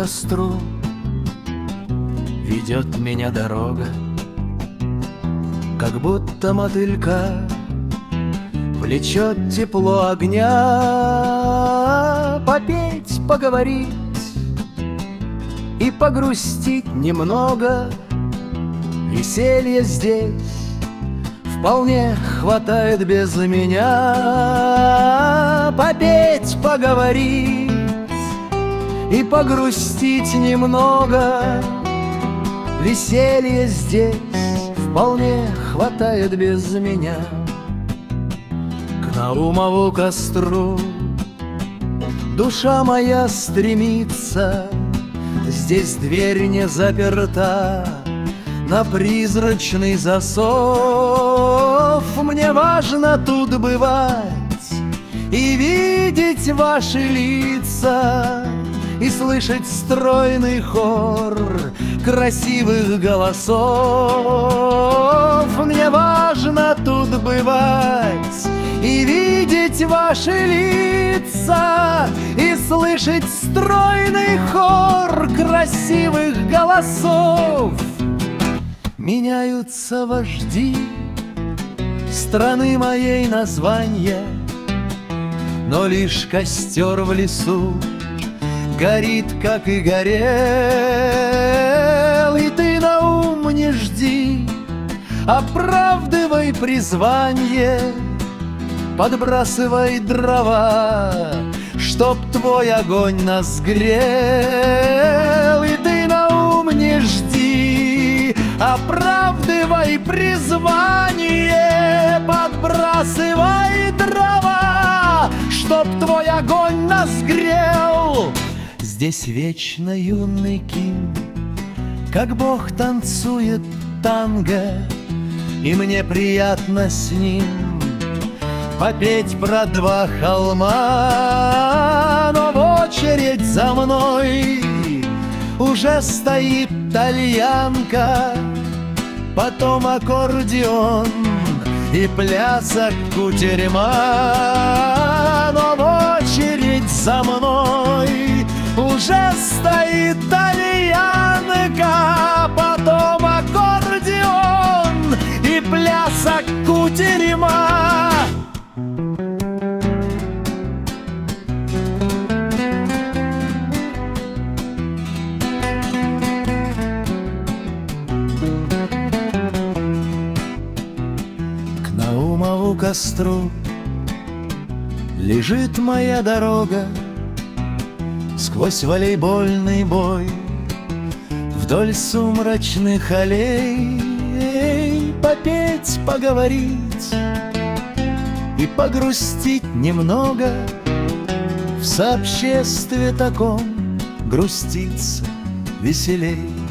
костру ведет меня дорога, как будто мотылька влечет тепло огня. Попеть, поговорить и погрустить немного, веселья здесь вполне хватает без меня. Попеть, поговорить и погрустить немного, веселья здесь вполне хватает без меня. К Наумову костру душа моя стремится, здесь дверь не заперта на призрачный засов. Мне важно тут бывать и видеть ваши лица, и слышать стройный хор красивых голосов. Мне важно тут бывать и видеть ваши лица, и слышать стройный хор красивых голосов. Меняются вожди страны моей названия, но лишь костер в лесу горит, как и горел. И ты, Наум, не жди, оправдывай призвание, подбрасывай дрова, чтоб твой огонь нас грел. И ты, Наум, не жди, оправдывай призвание, подбрасывай дрова, чтоб твой огонь нас грел. Здесь вечно юный Ким, как бог, танцует танго, и мне приятно с ним попеть про два холма. Но в очередь за мной уже стоит тальянка, потом аккордеон и плясок кутерьма. Но в очередь за мной уже стоит тальянка, потом аккордеон и плясок кутерьма. К Наумову костру лежит моя дорога, сквозь волейбольный бой, вдоль сумрачных аллей. Попеть, поговорить и погрустить немного, в сообществе таком груститься веселей.